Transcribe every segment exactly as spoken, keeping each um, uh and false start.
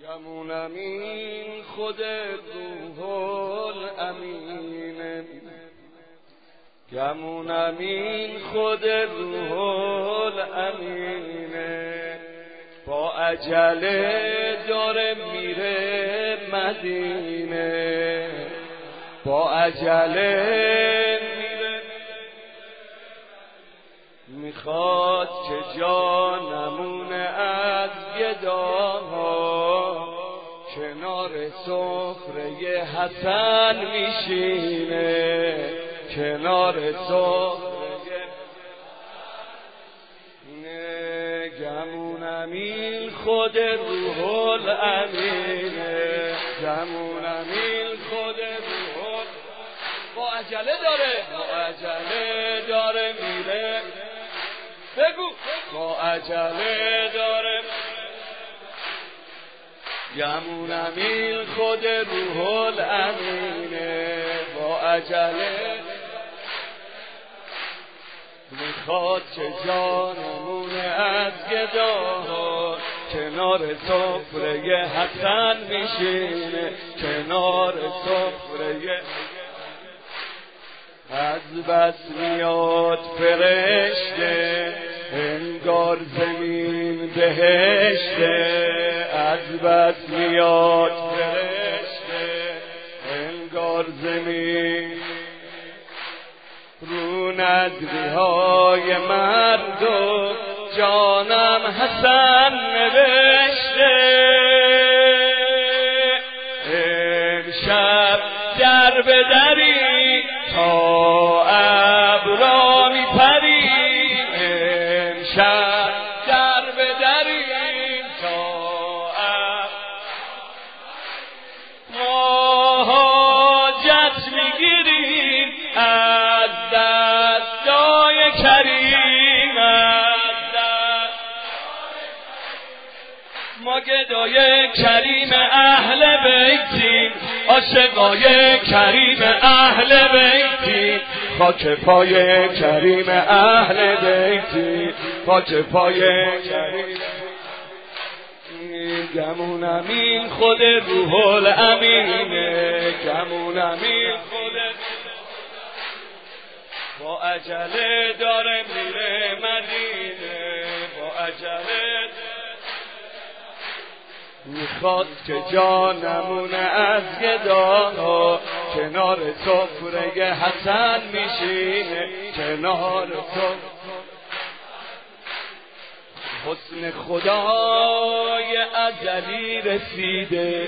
گمون امین خود روح الامین، گمون امین خود روح الامین، با عجله داره میره مدینه، با عجله میره، میخواد که جانمونه از گداها کنار سفره حسن میشینه، کنار سفره گمون امین خود روح الامینه، گمون امین خود روح، با عجله داره، با عجله داره میره، بگو با عجله داره، گمون امین خود روح الامینه، با عجله میخواد که جانمونه از گداها کنار سفره حسن میشینه، کنار سفره از بس میاد فرشته انگار زمین بهشته، از بس میاد فرشته انگار زمین، رو نظری های مردم جانم حسن نوشته، امشب در به دری تا ابرا میپریم، امشب در به دریم تا ابرا ما حاجت میگیریم از دستای کریم، از دست ما گدای کریم اهل بیتیم، عاشقای کریم اهل بیتی، خاک پای کریم اهل بیتی، خاک پای کریم، گمون امین خود روح الامینه، گمون امین خود با عجله داره میره مدینه، با عجله میخواد که جانمونه از گداها کنار سفره حسن میشینه، کنار سفره حسن خدای ازلی رسیده،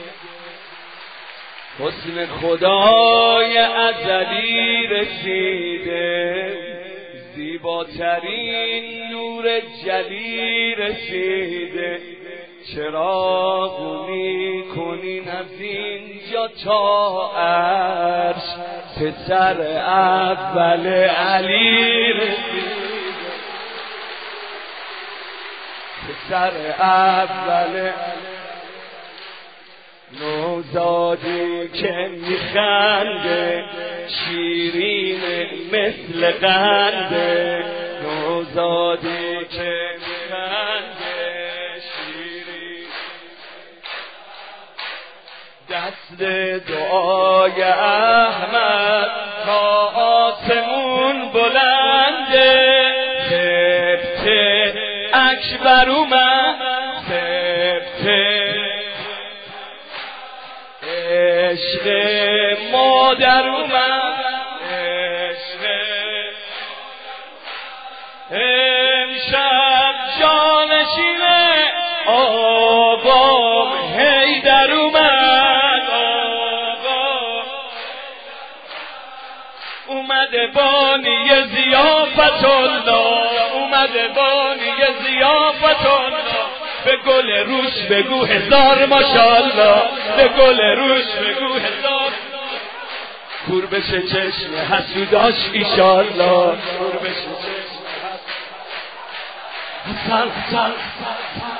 حسن خدای ازلی رسیده، زیباترین نور جلی رسیده، چراغ میکنین از اینجا تا عرش، پسر اول علی رسیده، پسر اول نوزادی که میخنده شیرین مثل قنده، نوزادی که میخنده شیرین، دست دعای احمد تا آسمون بلنده، سبت اکبر اومد، سبت عشق مادر اومد، عشق امشب جانشینه آقام حیدر اومد، آقا اومده بانی ضیافت الله، اومده بانی ضیافت الله، به گل روش بگو هزار ماشاءالله، به گل روش بگو هزار، کور بشه چشم حسوداش ایشالله، کور بشه چشم حسن حسن حسن